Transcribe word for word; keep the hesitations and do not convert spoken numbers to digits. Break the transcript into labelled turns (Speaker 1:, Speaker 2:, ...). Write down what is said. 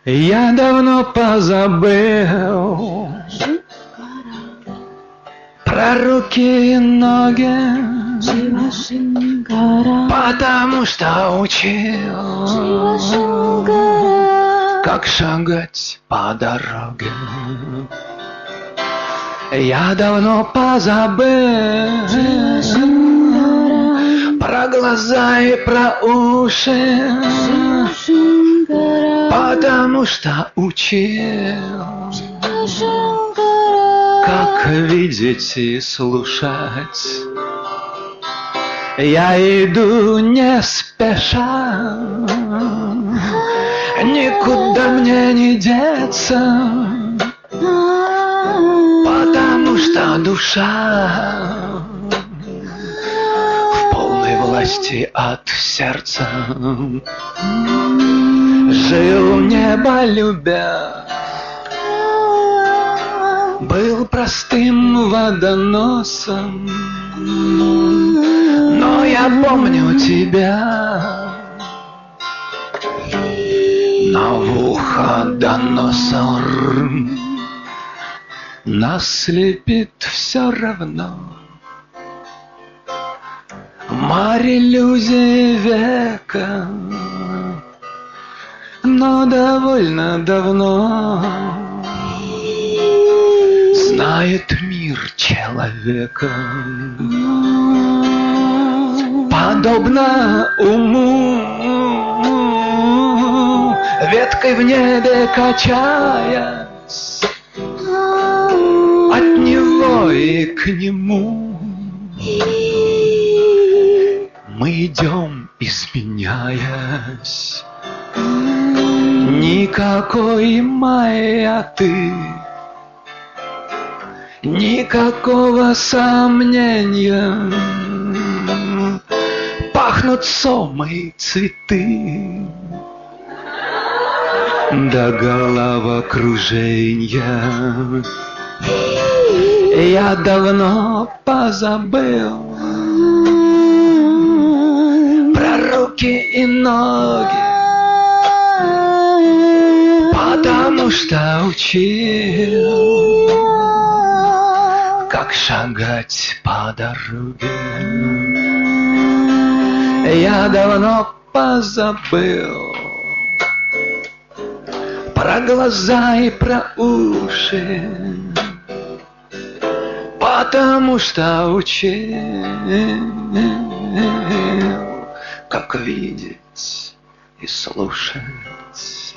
Speaker 1: Я давно позабыл про руки и ноги, потому что учил, как шагать по дороге. Я давно позабыл про глаза и про уши, потому что учил, как видеть и слушать. Я иду не спеша, никуда мне не деться, потому что душа в полной власти от сердца. Жил небо любя, был простым водоносом, но я помню тебя, но в ухо доносор нас слепит все равно. Марь иллюзии века, но довольно давно знает мир человека. Подобно уму, веткой в небе качаясь, от него и к нему мы идем, изменяясь. Никакой маяты, никакого сомнения, пахнут сомой цветы до головокружения. Я давно позабыл про руки и ноги, потому что учил, как шагать по дороге. Я давно позабыл про глаза и про уши, потому что учил, как видеть и слушать.